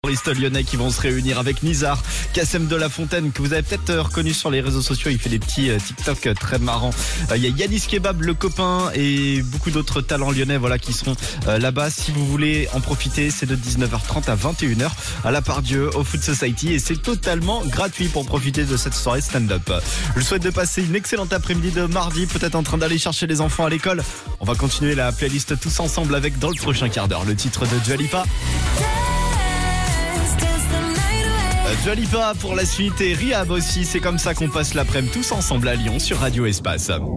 humoristes lyonnais qui vont se réunir avec Nizar, Kassem de la Fontaine, que vous avez peut-être reconnu sur les réseaux sociaux. Il fait des petits TikTok très marrants. Il y a Yanis Kebab, le copain, et beaucoup d'autres talents lyonnais, voilà, qui seront là-bas. Si vous voulez en profiter, c'est de 19h30 à 21h à la Pardieu, au Food Society, et c'est totalement gratuit pour profiter de cette soirée stand-up. Je vous souhaite de passer une excellente après-midi de mardi, peut-être en train d'aller chercher les enfants à l'école. On va continuer la playlist tous ensemble avec, dans le prochain quart d'heure, le titre de Dua Lipa. Dua Lipa pour la suite et Rihab aussi. C'est comme ça qu'on passe l'après-midi tous ensemble à Lyon sur Radio Espace.